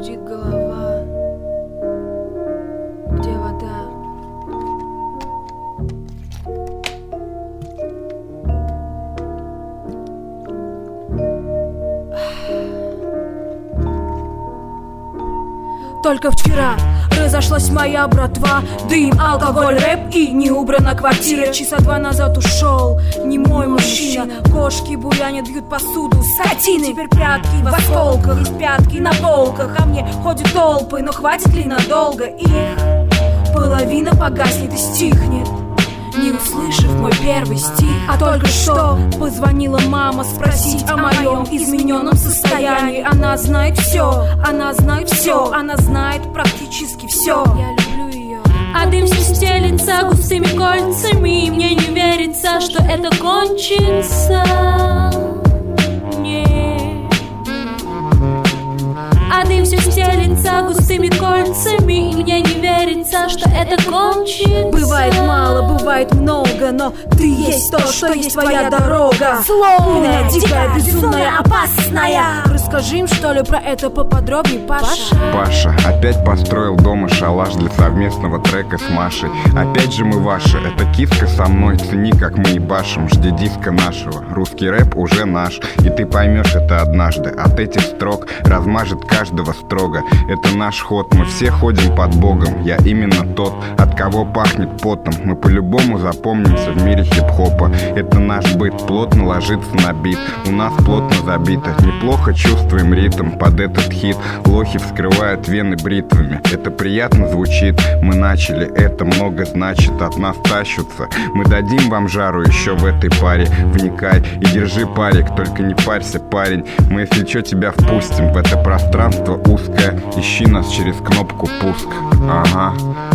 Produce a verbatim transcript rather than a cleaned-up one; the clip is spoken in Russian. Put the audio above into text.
гудит голова. Где вода? Только вчера разошлась моя братва. Дым, алкоголь, рэп и не убрана квартира. Часа два назад ушел не мой мужчина. Кошки буянят, бьют посуду, скотины. Теперь прятки в осколках, из пятки на полках. Ко мне ходят толпы, но хватит ли надолго их? Половина погаснет и стихнет, не услышав мой первый стих. А только что позвонила мама спросить о моем измененном состоянии. Она знает все, она знает все, она знает практически все. Я люблю ее. А дым все стелится густыми кольцами, и мне не верится, что это кончится. Не. А дым все стелится густыми кольцами, и мне не верится, что это кончится. Бывает мало, бывает много, но ты есть то, что есть твоя дорога. Сложная, дикая, безумная, опасная. Расскажи им, что ли, про это поподробнее, Паша. Паша опять построил дома шалаш для совместного трека с Машей. Опять же мы ваши, это киска со мной. Цени, как мы ебашим, жди диска нашего. Русский рэп уже наш, и ты поймешь это однажды. От этих строк размажет каждого строго. Это наш ход, мы все ходим под Богом. Я именно тот, от кого пахнет потом. Мы по-любому запомнимся в мире хип-хопа. Это наш быт, плотно ложится на бит. У нас плотно забито, неплохо чувствуем ритм под этот хит. Лохи вскрывают вены бритвами. Это приятно звучит, мы начали, это много значит. От нас тащутся, мы дадим вам жару еще в этой паре. Вникай и держи парик, только не парься, парень. Мы, если что, тебя впустим в это пространство узкое. Ищи нас через кнопку пуск. Ага.